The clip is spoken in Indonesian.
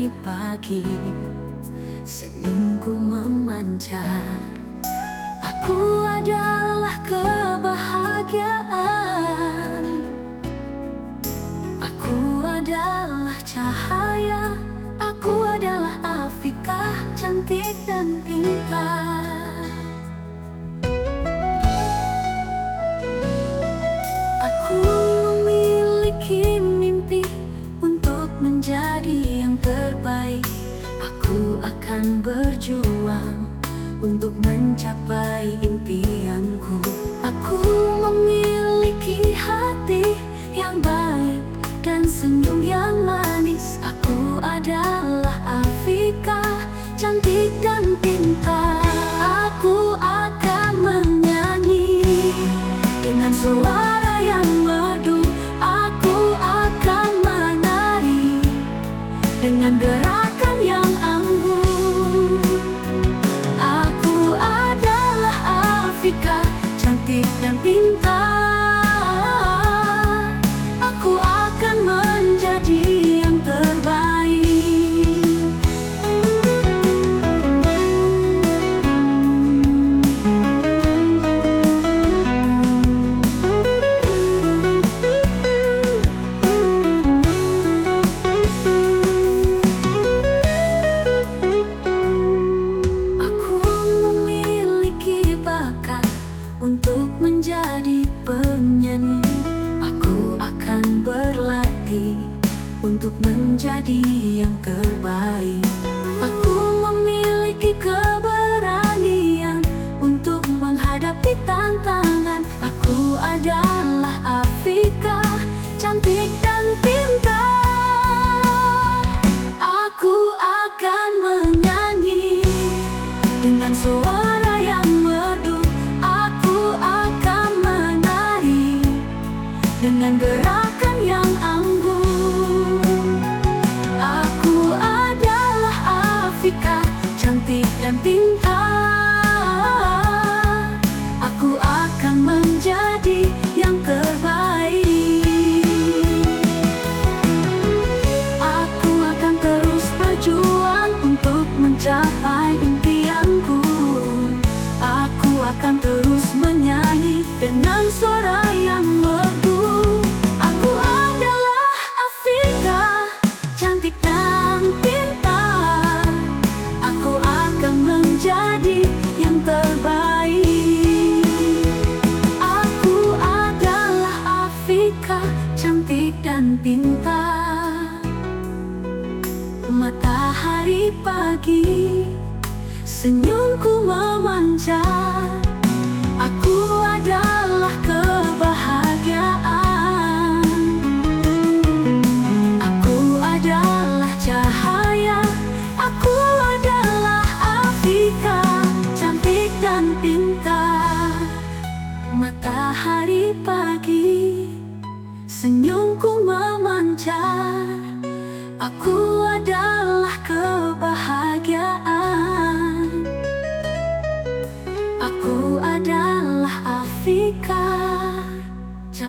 pagi, senyumku memancar. Aku adalah kebahagiaan, aku adalah cahaya, aku adalah Afika, cantik dan pintar. Aku memiliki mimpi untuk menjadi yang terbaik. Aku akan berjuang untuk mencapai impianku. Aku memiliki hati yang baik dan senyum yang manis. Aku adalah Afika, cantik dan pintar. Aku akan menyanyi dengan suara yang merdu. Aku akan menari dengan gerakan yang anggun. Aku adalah Afika, cantik dan pintar. Aku akan menjadi yang terbaik. Untuk menjadi penyanyi, aku akan berlatih untuk menjadi yang terbaik. Aku memiliki keberanian untuk menghadapi tantangan. Aku adalah Afika, cantik dan pintar. Aku akan menyanyi dengan suara yang merdu. Dengan gerakan yang anggun. Aku adalah Afika, cantik dan pintar. Aku akan menjadi yang terbaik. Aku akan terus berjuang untuk mencapai impianku. Aku akan terus menyanyi dengan suara yang merdu. Jadi yang terbaik. Aku adalah Afika, cantik dan pintar. Matahari pagi, senyumku memancar. Aku adalah kebahagiaan, aku adalah cahaya, aku adalah Afika, cantik dan pintar. Matahari pagi, senyumku memancar. Aku adalah kebahagiaan.